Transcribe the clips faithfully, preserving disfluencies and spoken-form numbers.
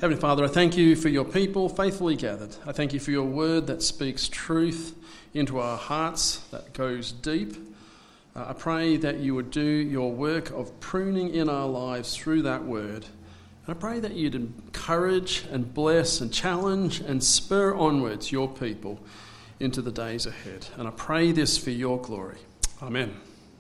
Heavenly Father, I thank you for your people faithfully gathered. I thank you for your word that speaks truth into our hearts, that goes deep. Uh, I pray that you would do your work of pruning in our lives through that word. And I pray that you'd encourage and bless and challenge and spur onwards your people into the days ahead. And I pray this for your glory. Amen.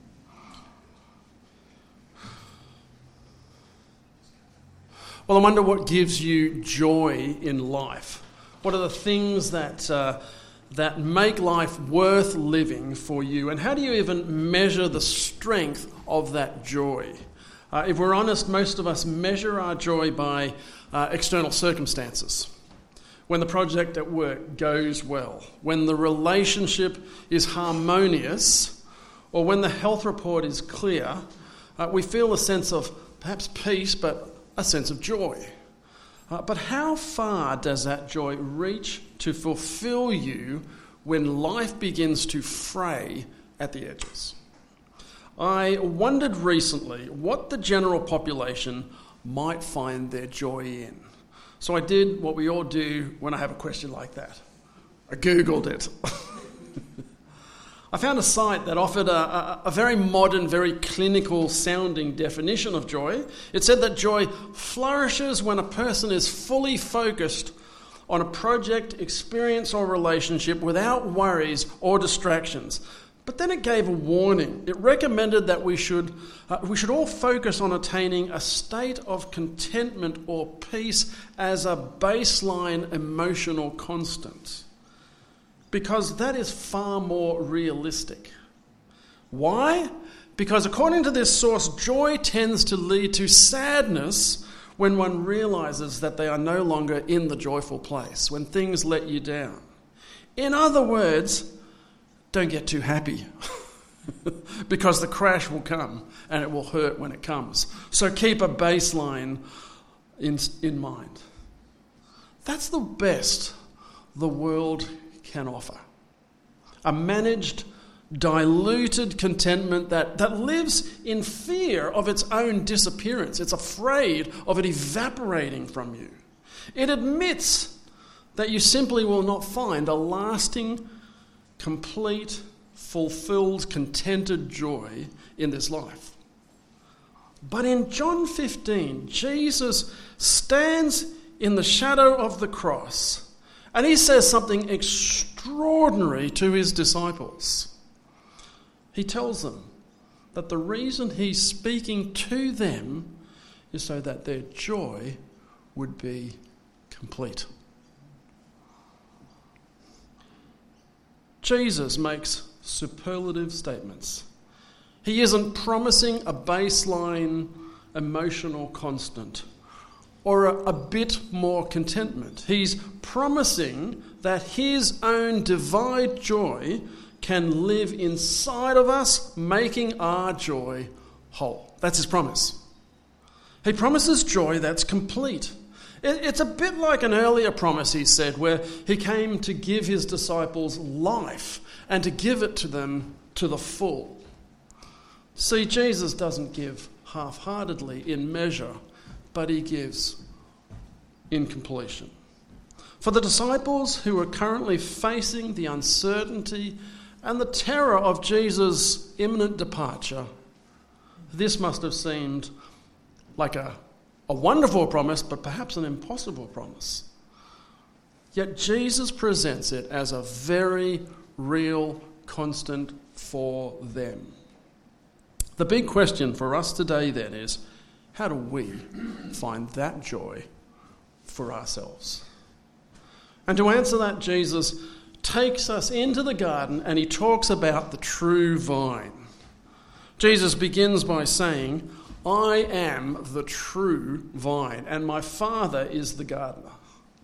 Well, I wonder what gives you joy in life. What are the things that uh, that make life worth living for you? And how do you even measure the strength of that joy? Uh, if we're honest, most of us measure our joy by uh, external circumstances. When the project at work goes well, when the relationship is harmonious, or when the health report is clear, uh, we feel a sense of perhaps peace, but a sense of joy. Uh, but how far does that joy reach to fulfill you when life begins to fray at the edges? I wondered recently what the general population might find their joy in. So I did what we all do when I have a question like that. I Googled it. I found a site that offered a, a, a very modern, very clinical sounding definition of joy. It said that joy flourishes when a person is fully focused on a project, experience or relationship without worries or distractions. But then it gave a warning. It recommended that we should, uh, we should all focus on attaining a state of contentment or peace as a baseline emotional constant, because that is far more realistic. Why? Because according to this source, joy tends to lead to sadness when one realizes that they are no longer in the joyful place, when things let you down. In other words, don't get too happy because the crash will come and it will hurt when it comes. So keep a baseline in, in mind. That's the best the world can offer. A managed, diluted contentment that, that lives in fear of its own disappearance. It's afraid of it evaporating from you. It admits that you simply will not find a lasting, complete, fulfilled, contented joy in this life. But in John fifteen, Jesus stands in the shadow of the cross and he says something extraordinary to his disciples. He tells them that the reason he's speaking to them is so that their joy would be complete. Jesus makes superlative statements. He isn't promising a baseline emotional constant or a, a bit more contentment. He's promising that his own divine joy can live inside of us, making our joy whole. That's his promise. He promises joy that's complete. It, it's a bit like an earlier promise he said, where he came to give his disciples life and to give it to them to the full. See, Jesus doesn't give half-heartedly in measure, but he gives in completion. For the disciples who are currently facing the uncertainty and the terror of Jesus' imminent departure, this must have seemed like a, a wonderful promise, but perhaps an impossible promise. Yet Jesus presents it as a very real constant for them. The big question for us today then is, how do we find that joy for ourselves? And to answer that, Jesus takes us into the garden and he talks about the true vine. Jesus begins by saying, I am the true vine and my Father is the gardener.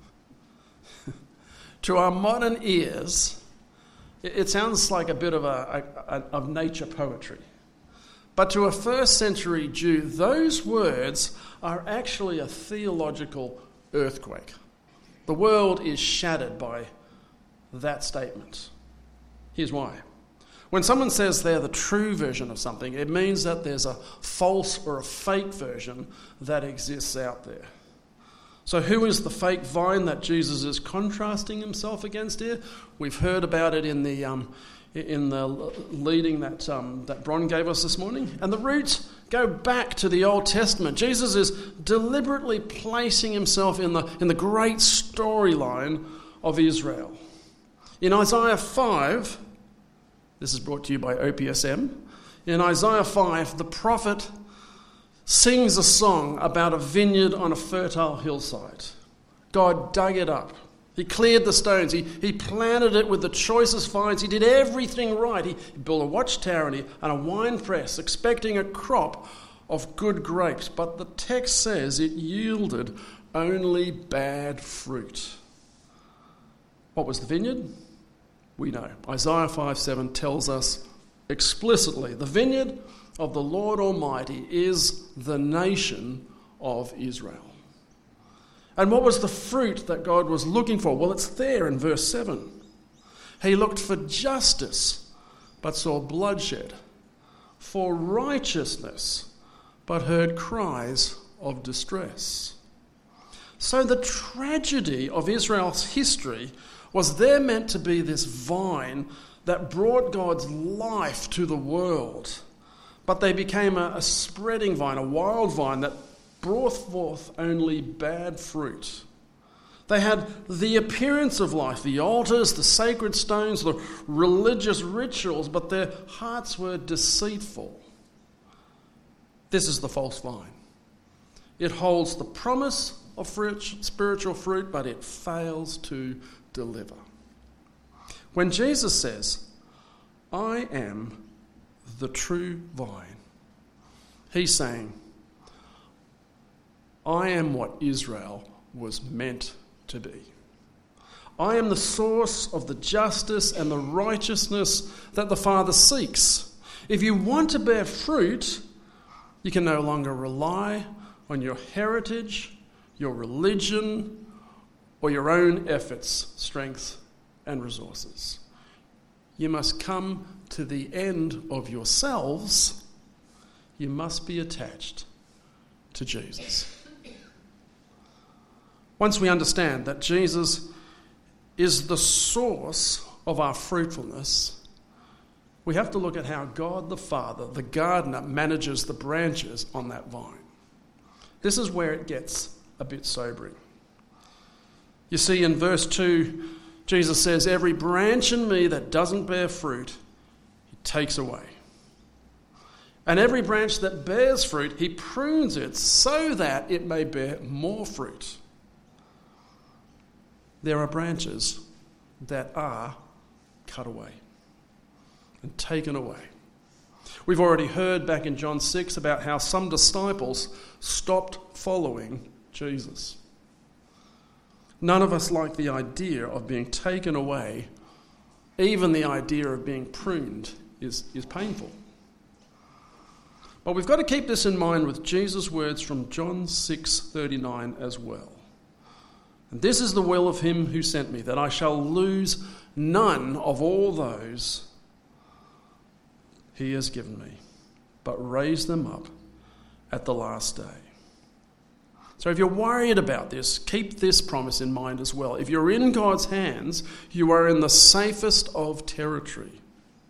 To our modern ears, it sounds like a bit of a, a, a of nature poetry. But to a first century Jew, those words are actually a theological earthquake. The world is shattered by that statement. Here's why. When someone says they're the true version of something, it means that there's a false or a fake version that exists out there. So who is the fake vine that Jesus is contrasting himself against here? We've heard about it in the um, in the leading that um, that Bron gave us this morning. And the roots go back to the Old Testament. Jesus is deliberately placing himself in the in the great storyline of Israel. In Isaiah five, this is brought to you by O P S M. In Isaiah five, the prophet sings a song about a vineyard on a fertile hillside. God dug it up. He cleared the stones. He, he planted it with the choicest vines. He did everything right. He built a watchtower and, he, and a wine press, expecting a crop of good grapes. But the text says it yielded only bad fruit. What was the vineyard? We know. Isaiah five seven tells us explicitly, the vineyard of the Lord Almighty is the nation of Israel. And what was the fruit that God was looking for? Well, it's there in verse seven. He looked for justice, but saw bloodshed, for righteousness, but heard cries of distress. So the tragedy of Israel's history was there meant to be this vine that brought God's life to the world. But they became a, a spreading vine, a wild vine that brought forth only bad fruit. They had the appearance of life, the altars, the sacred stones, the religious rituals, but their hearts were deceitful. This is the false vine. It holds the promise of fruit, spiritual fruit, but it fails to deliver. When Jesus says, "I am the true vine," he's saying, I am what Israel was meant to be. I am the source of the justice and the righteousness that the Father seeks. If you want to bear fruit, you can no longer rely on your heritage, your religion, or your own efforts, strength, and resources. You must come to the end of yourselves. You must be attached to Jesus. Once we understand that Jesus is the source of our fruitfulness, we have to look at how God the Father, the gardener, manages the branches on that vine. This is where it gets a bit sobering. You see, in verse two, Jesus says, "Every branch in me that doesn't bear fruit, he takes away. And every branch that bears fruit, he prunes it so that it may bear more fruit." There are branches that are cut away and taken away. We've already heard back in John six about how some disciples stopped following Jesus. None of us like the idea of being taken away. Even the idea of being pruned is, is painful. But we've got to keep this in mind with Jesus' words from John six thirty-nine as well. "And this is the will of him who sent me, that I shall lose none of all those he has given me, but raise them up at the last day." So if you're worried about this, keep this promise in mind as well. If you're in God's hands, you are in the safest of territory.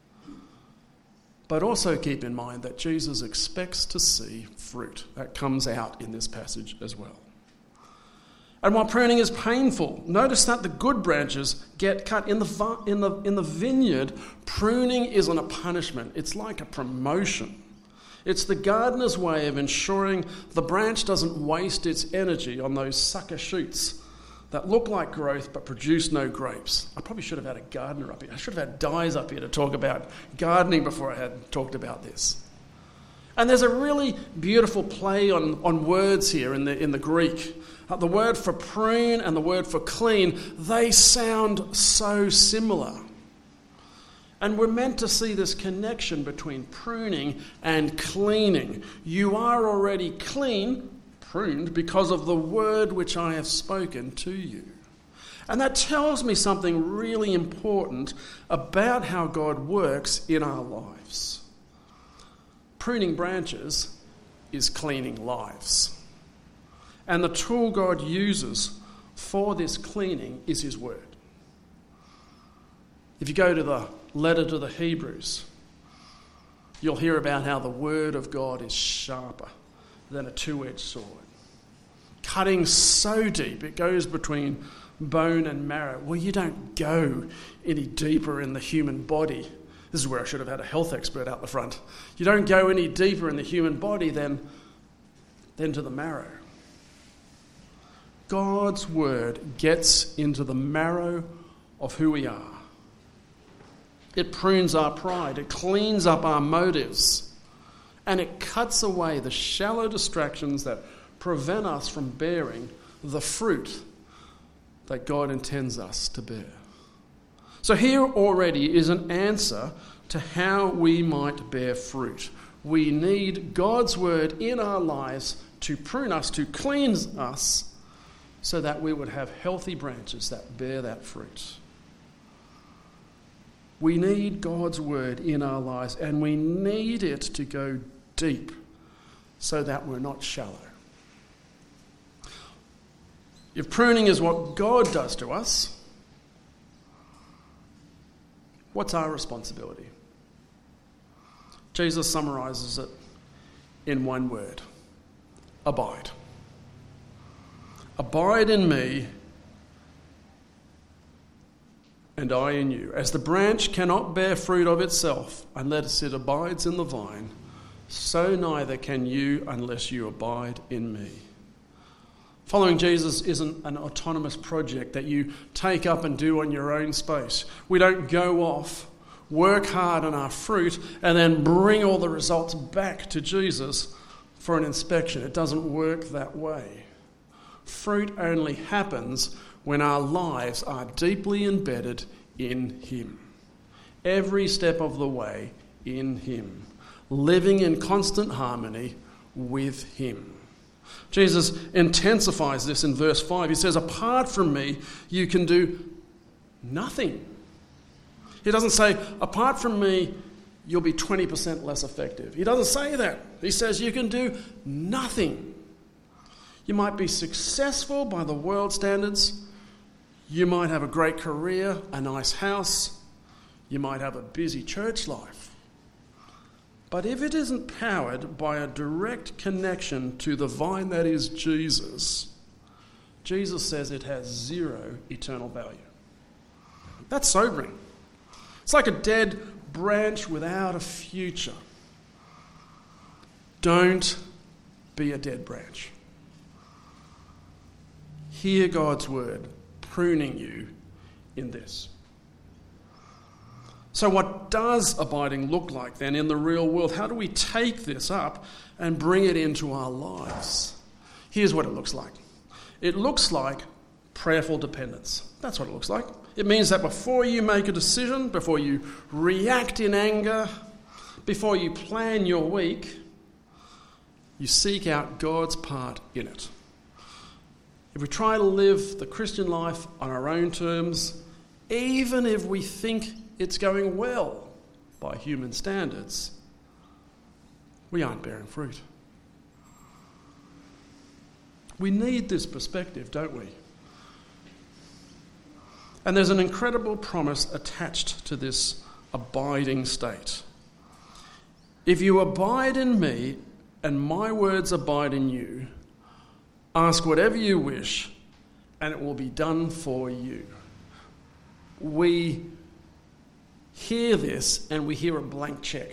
But also keep in mind that Jesus expects to see fruit. That comes out in this passage as well. And while pruning is painful, notice that the good branches get cut. In the, in the, in the vineyard, pruning isn't a punishment. It's like a promotion. It's the gardener's way of ensuring the branch doesn't waste its energy on those sucker shoots that look like growth but produce no grapes. I probably should have had a gardener up here. I should have had Dies up here to talk about gardening before I had talked about this. And there's a really beautiful play on, on words here in the, in the Greek. Uh, the word for prune and the word for clean, they sound so similar. And we're meant to see this connection between pruning and cleaning. You are already clean, pruned, because of the word which I have spoken to you. And that tells me something really important about how God works in our lives. Pruning branches is cleaning lives. And the tool God uses for this cleaning is his word. If you go to the letter to the Hebrews, you'll hear about how the word of God is sharper than a two-edged sword, cutting so deep it goes between bone and marrow. Well, you don't go any deeper in the human body. This is where I should have had a health expert out the front. You don't go any deeper in the human body than, than to the marrow. God's word gets into the marrow of who we are. It prunes our pride. It cleans up our motives. And it cuts away the shallow distractions that prevent us from bearing the fruit that God intends us to bear. So here already is an answer to how we might bear fruit. We need God's word in our lives to prune us, to cleanse us, so that we would have healthy branches that bear that fruit. We need God's word in our lives, and we need it to go deep so that we're not shallow. If pruning is what God does to us, what's our responsibility? Jesus summarizes it in one word: abide. Abide in me, and I in you. As the branch cannot bear fruit of itself unless it abides in the vine, so neither can you unless you abide in me. Following Jesus isn't an autonomous project that you take up and do on your own space. We don't go off, work hard on our fruit, and then bring all the results back to Jesus for an inspection. It doesn't work that way. Fruit only happens when our lives are deeply embedded in him. Every step of the way in him. Living in constant harmony with him. Jesus intensifies this in verse five. He says, apart from me, you can do nothing. He doesn't say, apart from me, you'll be twenty percent less effective. He doesn't say that. He says you can do nothing. You might be successful by the world standards. You might have a great career, a nice house. You might have a busy church life. But if it isn't powered by a direct connection to the vine that is Jesus, Jesus says it has zero eternal value. That's sobering. It's like a dead branch without a future. Don't be a dead branch. Hear God's word pruning you in this. So what does abiding look like then in the real world? How do we take this up and bring it into our lives? Here's what it looks like. It looks like prayerful dependence. That's what it looks like. It means that before you make a decision, before you react in anger, before you plan your week, you seek out God's part in it. If we try to live the Christian life on our own terms, even if we think it's going well by human standards, we aren't bearing fruit. We need this perspective, don't we? And there's an incredible promise attached to this abiding state. If you abide in me and my words abide in you, ask whatever you wish and it will be done for you. We hear this and we hear a blank check.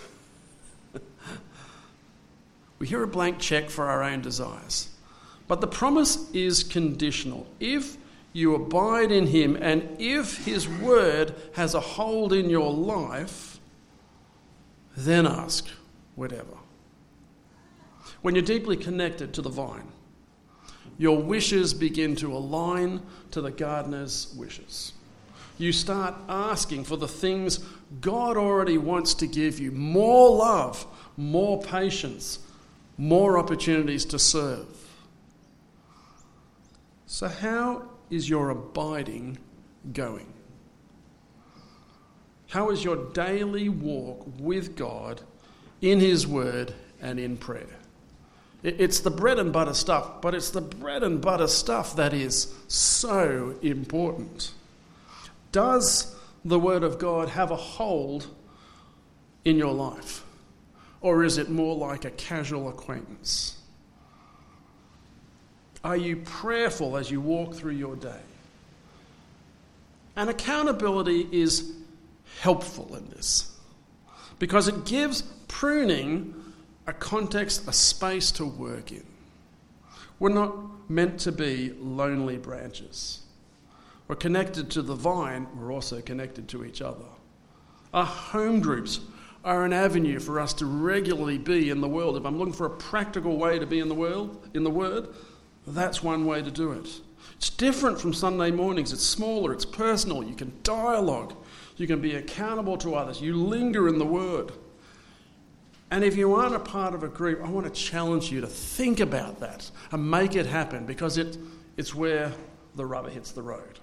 We hear a blank check for our own desires. But the promise is conditional. If you abide in him and if his word has a hold in your life, then ask whatever. When you're deeply connected to the vine, your wishes begin to align to the gardener's wishes. You start asking for the things God already wants to give you. More love, more patience, more opportunities to serve. So how is your abiding going? How is your daily walk with God in his word and in prayer? It's the bread and butter stuff, but it's the bread and butter stuff that is so important. Does the Word of God have a hold in your life? Or is it more like a casual acquaintance? Are you prayerful as you walk through your day? And accountability is helpful in this because it gives pruning a context, a space to work in. We're not meant to be lonely branches. We're connected to the vine, we're also connected to each other. Our home groups are an avenue for us to regularly be in the world. If I'm looking for a practical way to be in the world, in the Word, that's one way to do it. It's different from Sunday mornings. It's smaller, it's personal. You can dialogue. You can be accountable to others. You linger in the Word. And if you aren't a part of a group, I want to challenge you to think about that and make it happen because it, it's where the rubber hits the road.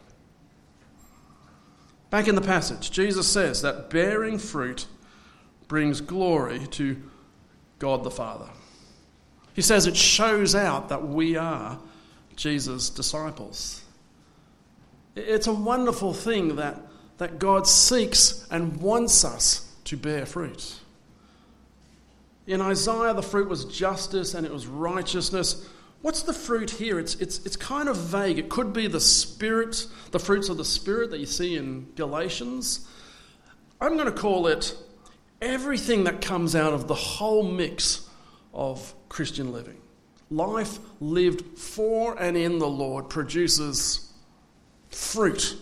Back in the passage, Jesus says that bearing fruit brings glory to God the Father. He says it shows out that we are Jesus' disciples. It's a wonderful thing that, that God seeks and wants us to bear fruit. In Isaiah, the fruit was justice and it was righteousness. What's the fruit here? It's, it's, it's kind of vague. It could be the Spirit, the fruits of the Spirit that you see in Galatians. I'm going to call it everything that comes out of the whole mix of Christian living. Life lived for and in the Lord produces fruit.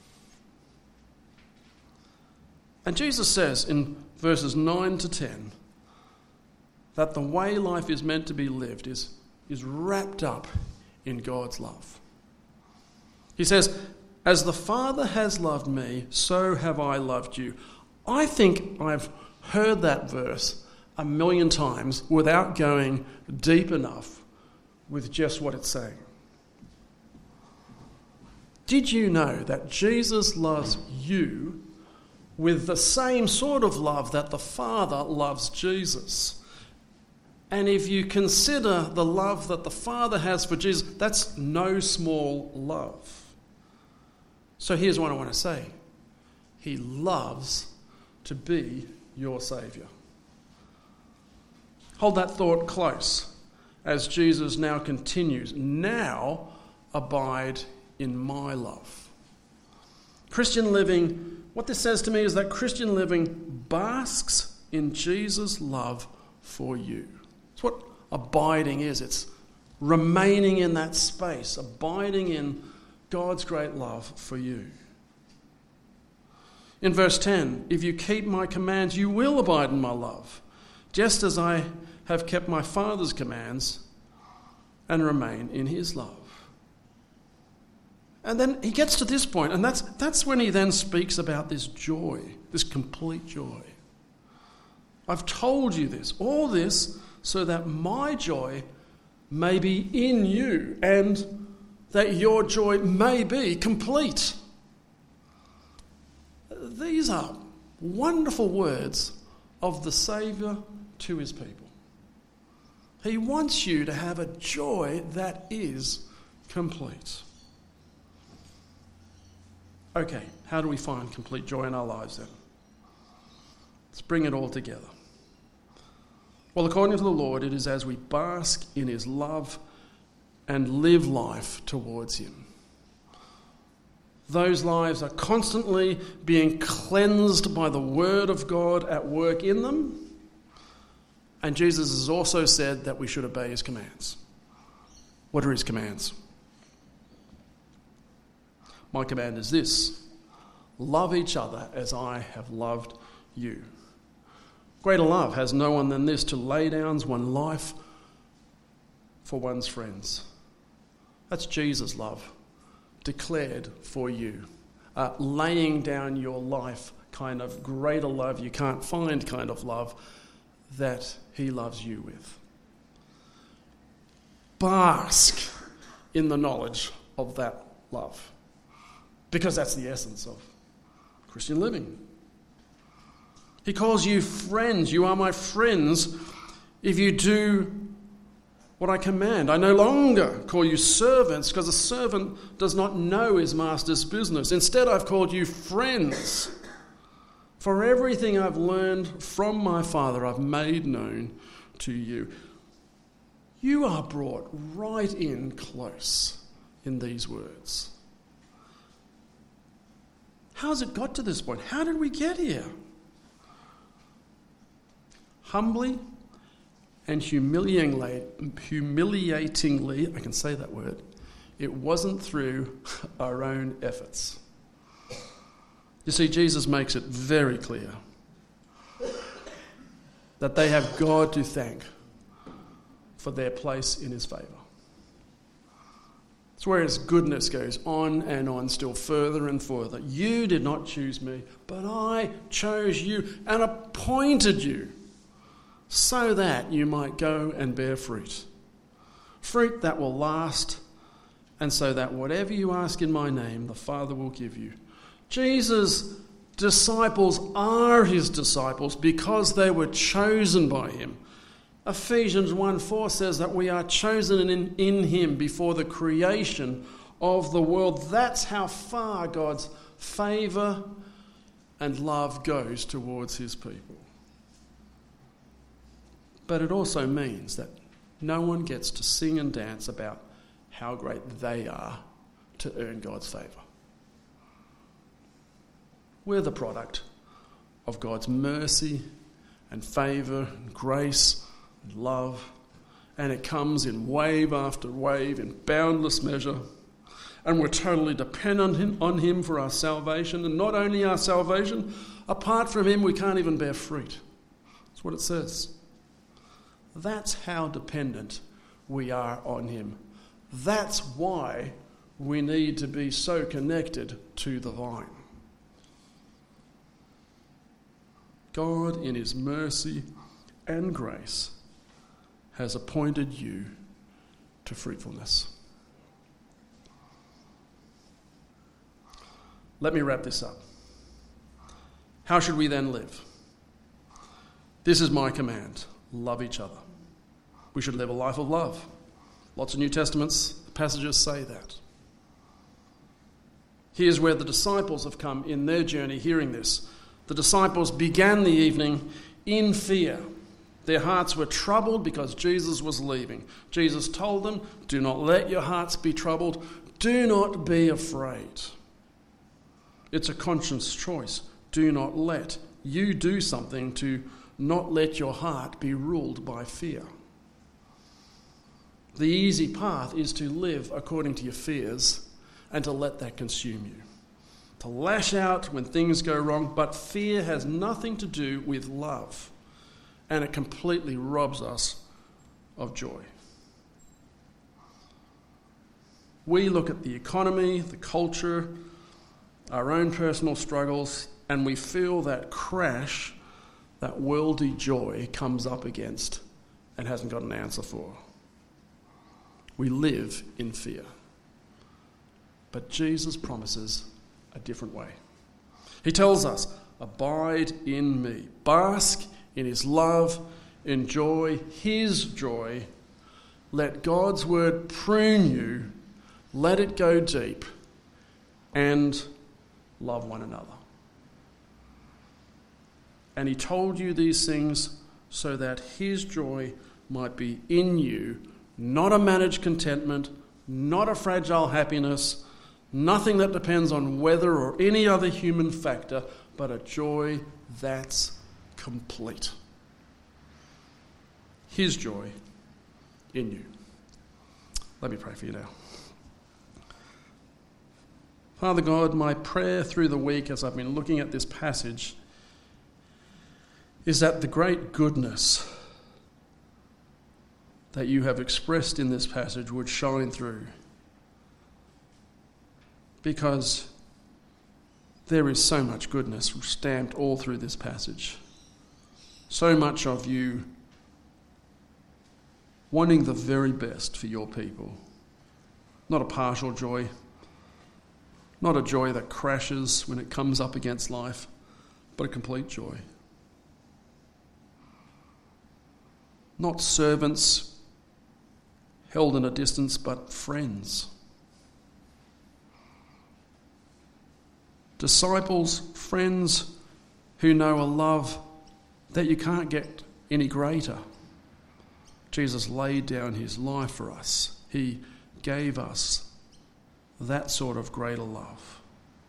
And Jesus says in verses nine to ten that the way life is meant to be lived is, is wrapped up in God's love. He says, "As the Father has loved me, so have I loved you." I think I've heard that verse a million times without going deep enough with just what it's saying. Did you know that Jesus loves you with the same sort of love that the Father loves Jesus? And if you consider the love that the Father has for Jesus, that's no small love. So here's what I want to say. He loves to be your Saviour. Hold that thought close as Jesus now continues. Now abide in my love. Christian living, what this says to me is that Christian living basks in Jesus' love for you. It's what abiding is. It's remaining in that space, abiding in God's great love for you. In verse ten, "If you keep my commands, you will abide in my love, just as I have kept my Father's commands and remain in his love." And then he gets to this point, and that's, that's when he then speaks about this joy, this complete joy. "I've told you this, all this, so that my joy may be in you and that your joy may be complete." These are wonderful words of the Saviour to his people. He wants you to have a joy that is complete. Okay, how do we find complete joy in our lives then? Let's bring it all together. Well, according to the Lord, it is as we bask in his love and live life towards him. Those lives are constantly being cleansed by the Word of God at work in them. And Jesus has also said that we should obey his commands. What are his commands? "My command is this: love each other as I have loved you. Greater love has no one than this, to lay down one's life for one's friends." That's Jesus' love declared for you. Uh, laying down your life kind of greater love you can't find kind of love that he loves you with. Bask in the knowledge of that love, because that's the essence of Christian living. He calls you friends. You are my friends if you do what I command. I no longer call you servants, because a servant does not know his master's business. Instead, I've called you friends. For everything I've learned from my Father, I've made known to you. You are brought right in close in these words. How's it got to this point? How did we get here? Humbly and humiliatingly, humiliatingly, I can say that word, it wasn't through our own efforts. You see, Jesus makes it very clear that they have God to thank for their place in his favour. It's where his goodness goes on and on, still further and further. You did not choose me, but I chose you and appointed you so that you might go and bear fruit. Fruit that will last, and so that whatever you ask in my name, the Father will give you. Jesus' disciples are his disciples because they were chosen by him. Ephesians one four says that we are chosen in, in him before the creation of the world. That's how far God's favour and love goes towards his people. But it also means that no one gets to sing and dance about how great they are to earn God's favour. We're the product of God's mercy and favour and grace and love, and it comes in wave after wave in boundless measure, and we're totally dependent on him for our salvation, and not only our salvation, apart from him we can't even bear fruit. That's what it says. That's how dependent we are on him. That's why we need to be so connected to the vine. God, in his mercy and grace, has appointed you to fruitfulness. Let me wrap this up. How should we then live? This is my command. Love each other. We should live a life of love. Lots of New Testaments passages say that. Here's where the disciples have come in their journey hearing this. The disciples began the evening in fear. Their hearts were troubled because Jesus was leaving. Jesus told them, do not let your hearts be troubled. Do not be afraid. It's a conscious choice. Do not let. You do something to not let your heart be ruled by fear. The easy path is to live according to your fears and to let that consume you. To lash out when things go wrong, but fear has nothing to do with love, and it completely robs us of joy. We look at the economy, the culture, our own personal struggles, and we feel that crash that worldly joy comes up against and hasn't got an answer for. We live in fear. But Jesus promises a different way. He tells us, abide in me. Bask in his love. Enjoy his joy. Let God's word prune you. Let it go deep. And love one another. And he told you these things so that his joy might be in you, not a managed contentment, not a fragile happiness, nothing that depends on weather or any other human factor, but a joy that's complete. His joy in you. Let me pray for you now. Father God, my prayer through the week as I've been looking at this passage is that the great goodness that you have expressed in this passage would shine through. Because there is so much goodness stamped all through this passage. So much of you wanting the very best for your people. Not a partial joy. Not a joy that crashes when it comes up against life, but a complete joy. Not servants held in a distance, but friends. Disciples, friends who know a love that you can't get any greater. Jesus laid down his life for us. He gave us that sort of greater love.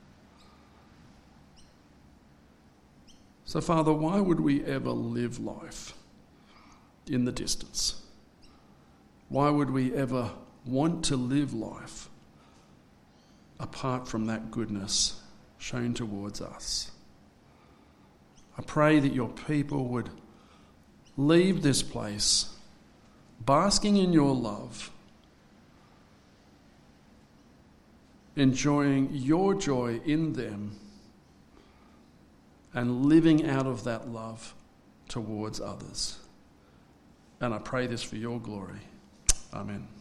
So, Father, why would we ever live life in the distance? Why would we ever want to live life apart from that goodness shown towards us? I pray that your people would leave this place basking in your love, enjoying your joy in them, and living out of that love towards others. And I pray this for your glory. Amen.